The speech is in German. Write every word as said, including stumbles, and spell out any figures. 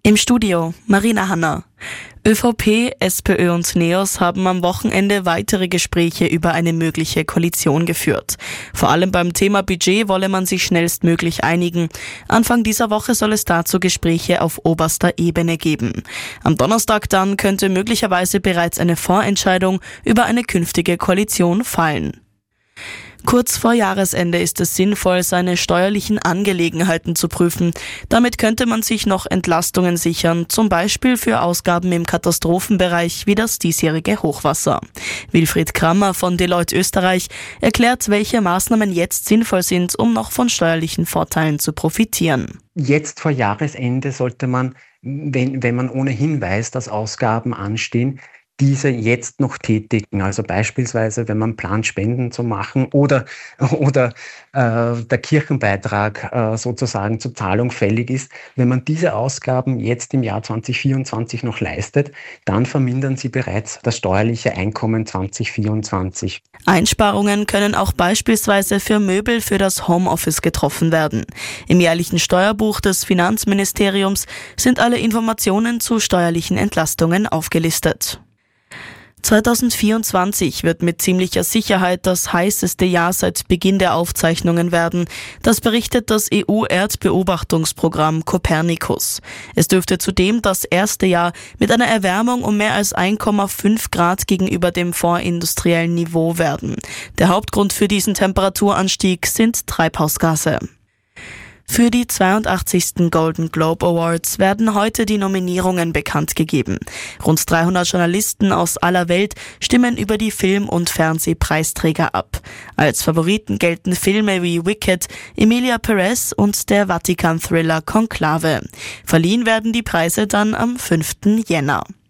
Im Studio Marina Hanna. ÖVP, SPÖ und NEOS haben am Wochenende weitere Gespräche über eine mögliche Koalition geführt. Vor allem beim Thema Budget wolle man sich schnellstmöglich einigen. Anfang dieser Woche soll es dazu Gespräche auf oberster Ebene geben. Am Donnerstag dann könnte möglicherweise bereits eine Vorentscheidung über eine künftige Koalition fallen. Kurz vor Jahresende ist es sinnvoll, seine steuerlichen Angelegenheiten zu prüfen. Damit könnte man sich noch Entlastungen sichern, zum Beispiel für Ausgaben im Katastrophenbereich wie das diesjährige Hochwasser. Wilfried Krammer von Deloitte Österreich erklärt, welche Maßnahmen jetzt sinnvoll sind, um noch von steuerlichen Vorteilen zu profitieren. Jetzt vor Jahresende sollte man, wenn, wenn man ohnehin weiß, dass Ausgaben anstehen, diese jetzt noch tätigen. Also beispielsweise, wenn man plant, Spenden zu machen oder, oder äh, der Kirchenbeitrag äh, sozusagen zur Zahlung fällig ist. Wenn man diese Ausgaben jetzt im Jahr zwanzig vierundzwanzig noch leistet, dann vermindern sie bereits das steuerliche Einkommen zwanzig vierundzwanzig. Einsparungen können auch beispielsweise für Möbel für das Homeoffice getroffen werden. Im jährlichen Steuerbuch des Finanzministeriums sind alle Informationen zu steuerlichen Entlastungen aufgelistet. zwanzig vierundzwanzig wird mit ziemlicher Sicherheit das heißeste Jahr seit Beginn der Aufzeichnungen werden. Das berichtet das E U-Erdbeobachtungsprogramm Copernicus. Es dürfte zudem das erste Jahr mit einer Erwärmung um mehr als eins Komma fünf Grad gegenüber dem vorindustriellen Niveau werden. Der Hauptgrund für diesen Temperaturanstieg sind Treibhausgase. Für die zweiundachtzigsten Golden Globe Awards werden heute die Nominierungen bekannt gegeben. Rund dreihundert Journalisten aus aller Welt stimmen über die Film- und Fernsehpreisträger ab. Als Favoriten gelten Filme wie Wicked, Emilia Perez und der Vatikan-Thriller Conclave. Verliehen werden die Preise dann am fünften Jänner.